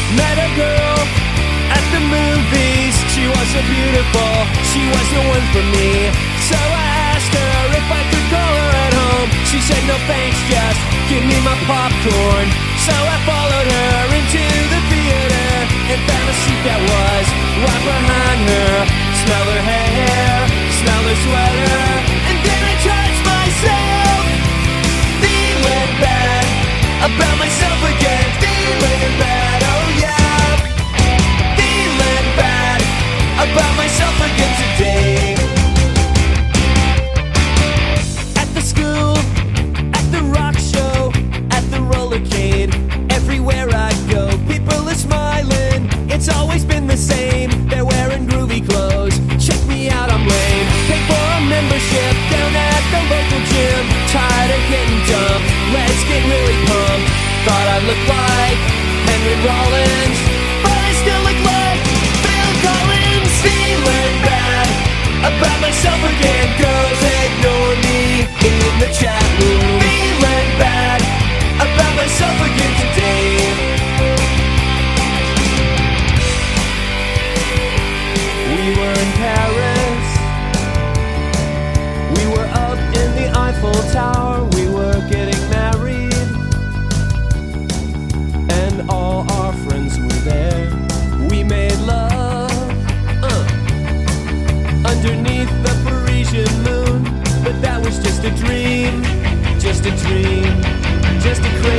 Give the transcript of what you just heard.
Met a girl at the movies. She was so beautiful, she was the one for me. So I asked her if I could call her at home. She said no thanks, just give me my popcorn. So I followed her into the theater and found a seat that was right behind her. Smell her hair, smell her sweater, and then I touched myself. Feeling bad about myself again. Feeling bad, oh yeah. Feeling bad about myself again today. At the school, at the rock show, at the rollercade, everywhere I go, people are smiling. It's always been the same. They're wearing groovy clothes. Check me out, I'm lame. Pay for a membership down at the local gym. Tired of getting dumb. Let's get really pumped. Thought I looked like Henry Rollins, but I still look like Phil Collins. Feeling bad about myself again. Girls ignore me in the chat room. Feeling bad about myself again today. We were in Paris. We were up in the Eiffel Tower. We were getting married, and all our friends were there. We made love underneath the Parisian moon, but that was just a dream, just a dream, just a crazy